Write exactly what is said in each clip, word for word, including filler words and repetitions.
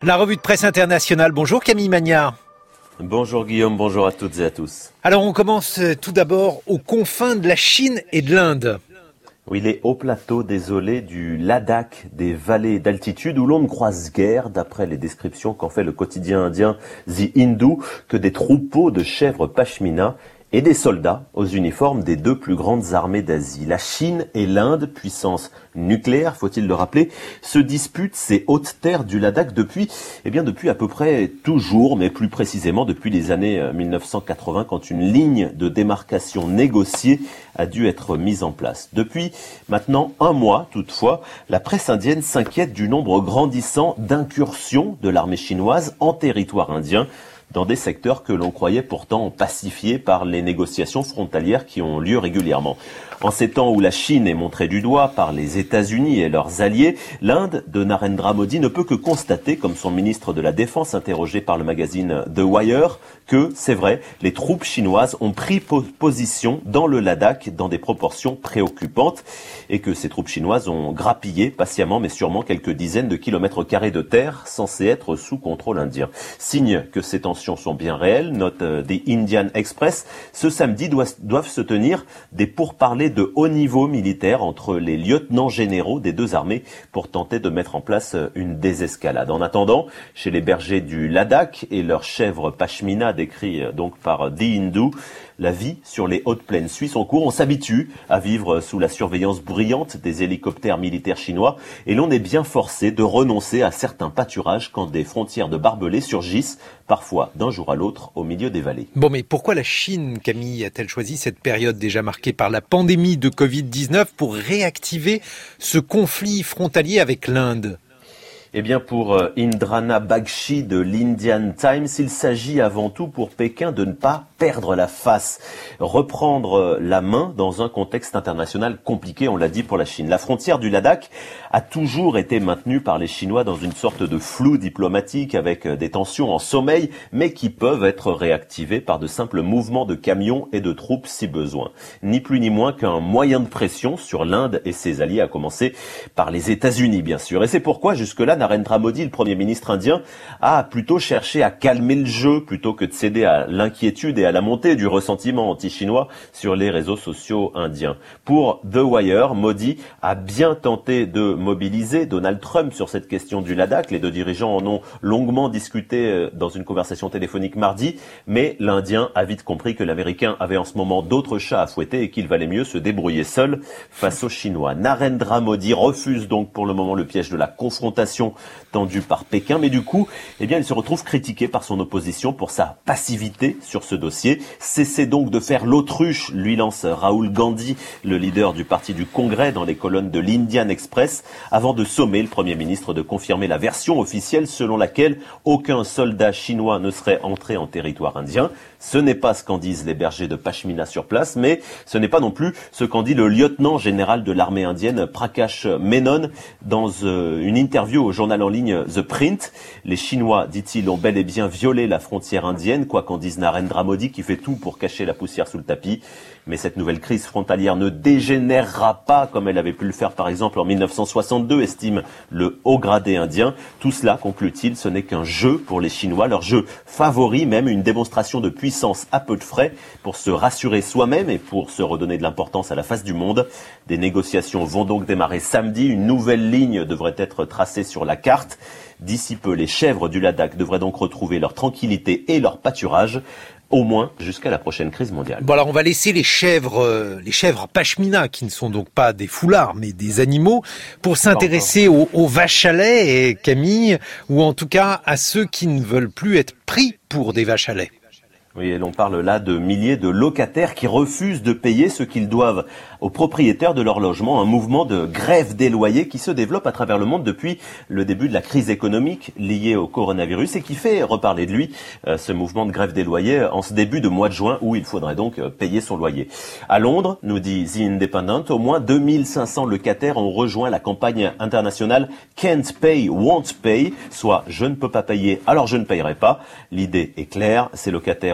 La revue de presse internationale. Bonjour Camille Magnard. Bonjour Guillaume, bonjour à toutes et à tous. Alors on commence tout d'abord aux confins de la Chine et de l'Inde. Oui, les hauts plateaux désolés du Ladakh, des vallées d'altitude où l'on ne croise guère, d'après les descriptions qu'en fait le quotidien indien The Hindu, que des troupeaux de chèvres pashmina et des soldats aux uniformes des deux plus grandes armées d'Asie. La Chine et l'Inde, puissance nucléaire, faut-il le rappeler, se disputent ces hautes terres du Ladakh depuis, eh bien depuis à peu près toujours, mais plus précisément depuis les années mille neuf cent quatre-vingts, quand une ligne de démarcation négociée a dû être mise en place. Depuis maintenant un mois, toutefois, la presse indienne s'inquiète du nombre grandissant d'incursions de l'armée chinoise en territoire indien, dans des secteurs que l'on croyait pourtant pacifiés par les négociations frontalières qui ont lieu régulièrement. En ces temps où la Chine est montrée du doigt par les États-Unis et leurs alliés, l'Inde de Narendra Modi ne peut que constater, comme son ministre de la Défense interrogé par le magazine The Wire, que, c'est vrai, les troupes chinoises ont pris po- position dans le Ladakh dans des proportions préoccupantes et que ces troupes chinoises ont grappillé patiemment mais sûrement quelques dizaines de kilomètres carrés de terre censés être sous contrôle indien. Signe que ces tensions sont bien réelles, note The Indian Express, ce samedi doivent, doivent se tenir des pourparlers de haut niveau militaire entre les lieutenants généraux des deux armées pour tenter de mettre en place une désescalade. En attendant, chez les bergers du Ladakh et leurs chèvres pashmina décrits donc par The Hindu, la vie sur les hautes plaines suit son cours. On s'habitue à vivre sous la surveillance bruyante des hélicoptères militaires chinois et l'on est bien forcé de renoncer à certains pâturages quand des frontières de barbelés surgissent, parfois d'un jour à l'autre, au milieu des vallées. Bon, mais pourquoi la Chine, Camille, a-t-elle choisi cette période déjà marquée par la pandémie de covid dix-neuf pour réactiver ce conflit frontalier avec l'Inde ? Eh bien, pour Indrana Bagchi de l'Indian Times, il s'agit avant tout pour Pékin de ne pas perdre la face, reprendre la main dans un contexte international compliqué, on l'a dit, pour la Chine. La frontière du Ladakh a toujours été maintenue par les Chinois dans une sorte de flou diplomatique avec des tensions en sommeil, mais qui peuvent être réactivées par de simples mouvements de camions et de troupes si besoin. Ni plus ni moins qu'un moyen de pression sur l'Inde et ses alliés, à commencer par les États-Unis, bien sûr. Et c'est pourquoi, jusque-là, Narendra Modi, le Premier ministre indien, a plutôt cherché à calmer le jeu plutôt que de céder à l'inquiétude et à la montée du ressentiment anti-chinois sur les réseaux sociaux indiens. Pour The Wire, Modi a bien tenté de mobiliser Donald Trump sur cette question du Ladakh. Les deux dirigeants en ont longuement discuté dans une conversation téléphonique mardi, mais l'Indien a vite compris que l'Américain avait en ce moment d'autres chats à fouetter et qu'il valait mieux se débrouiller seul face aux Chinois. Narendra Modi refuse donc pour le moment le piège de la confrontation tendue par Pékin, mais du coup, eh bien, il se retrouve critiqué par son opposition pour sa passivité sur ce dossier. Cessez donc de faire l'autruche, lui lance Rahul Gandhi, le leader du parti du Congrès, dans les colonnes de l'Indian Express, avant de sommer le Premier ministre de confirmer la version officielle selon laquelle aucun soldat chinois ne serait entré en territoire indien. Ce n'est pas ce qu'en disent les bergers de Pashmina sur place, mais ce n'est pas non plus ce qu'en dit le lieutenant général de l'armée indienne, Prakash Menon, dans euh, une interview au journal en ligne The Print. Les Chinois, dit-il, ont bel et bien violé la frontière indienne, quoi qu'en dise Narendra Modi, qui fait tout pour cacher la poussière sous le tapis. Mais cette nouvelle crise frontalière ne dégénérera pas comme elle avait pu le faire par exemple en mille neuf cent soixante-deux, estime le haut gradé indien. Tout cela, conclut-il, ce n'est qu'un jeu pour les Chinois, leur jeu favori, même une démonstration de puissance à peu de frais pour se rassurer soi-même et pour se redonner de l'importance à la face du monde. Des négociations vont donc démarrer samedi. Une nouvelle ligne devrait être tracée sur la carte. D'ici peu, les chèvres du Ladakh devraient donc retrouver leur tranquillité et leur pâturage, au moins jusqu'à la prochaine crise mondiale. Bon, alors on va laisser les chèvres, euh, les chèvres pashmina, qui ne sont donc pas des foulards, mais des animaux, pour s'intéresser aux, aux vaches à lait, et Camille, ou en tout cas à ceux qui ne veulent plus être pris pour des vaches à lait. Oui, et l'on parle là de milliers de locataires qui refusent de payer ce qu'ils doivent aux propriétaires de leur logement. Un mouvement de grève des loyers qui se développe à travers le monde depuis le début de la crise économique liée au coronavirus et qui fait reparler de lui, euh, ce mouvement de grève des loyers, en ce début de mois de juin où il faudrait donc euh, payer son loyer. À Londres, nous dit The Independent, au moins deux mille cinq cents locataires ont rejoint la campagne internationale Can't Pay, Won't Pay, soit je ne peux pas payer, alors je ne payerai pas. L'idée est claire, ces locataires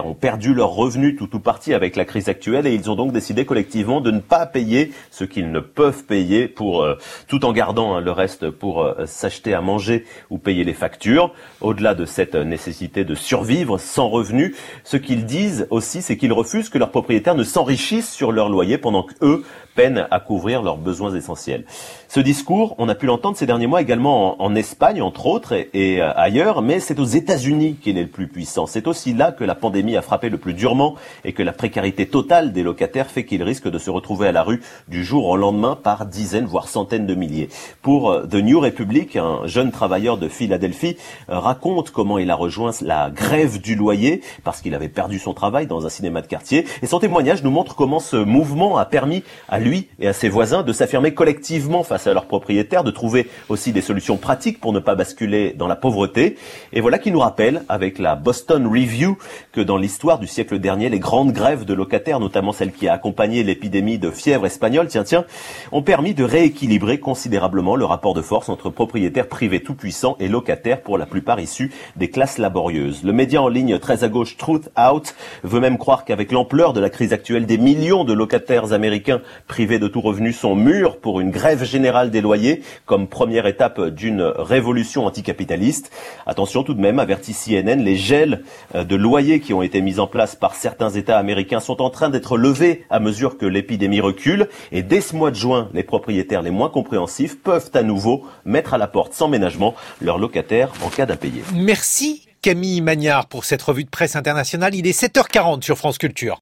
ont perdu leurs revenus tout ou partie avec la crise actuelle et ils ont donc décidé collectivement de ne pas payer ce qu'ils ne peuvent payer pour euh, tout en gardant hein, le reste pour euh, s'acheter à manger ou payer les factures. Au-delà de cette nécessité de survivre sans revenus, ce qu'ils disent aussi, c'est qu'ils refusent que leurs propriétaires ne s'enrichissent sur leur loyer pendant qu'eux peinent à couvrir leurs besoins essentiels. Ce discours, on a pu l'entendre ces derniers mois également en, en Espagne, entre autres, et, et euh, ailleurs, mais c'est aux États-Unis qu'il est le plus puissant. C'est aussi là que la pandémie a frappé le plus durement et que la précarité totale des locataires fait qu'ils risquent de se retrouver à la rue du jour au lendemain par dizaines, voire centaines de milliers. Pour euh, The New Republic, un jeune travailleur de Philadelphie euh, raconte comment il a rejoint la grève du loyer parce qu'il avait perdu son travail dans un cinéma de quartier. Et son témoignage nous montre comment ce mouvement a permis à lui lui et à ses voisins de s'affirmer collectivement face à leurs propriétaires, de trouver aussi des solutions pratiques pour ne pas basculer dans la pauvreté. Et voilà qui nous rappelle, avec la Boston Review, que dans l'histoire du siècle dernier, les grandes grèves de locataires, notamment celle qui a accompagné l'épidémie de fièvre espagnole, tiens, tiens, ont permis de rééquilibrer considérablement le rapport de force entre propriétaires privés tout-puissants et locataires, pour la plupart issus des classes laborieuses. Le média en ligne très à gauche Truth Out veut même croire qu'avec l'ampleur de la crise actuelle, des millions de locataires américains privés de tout revenu sont mûrs pour une grève générale des loyers, comme première étape d'une révolution anticapitaliste. Attention tout de même, avertit C N N, les gels de loyers qui ont été mis en place par certains États américains sont en train d'être levés à mesure que l'épidémie recule. Et dès ce mois de juin, les propriétaires les moins compréhensifs peuvent à nouveau mettre à la porte sans ménagement leurs locataires en cas d'impayés. Merci Camille Magnard pour cette revue de presse internationale. Il est sept heures quarante sur France Culture.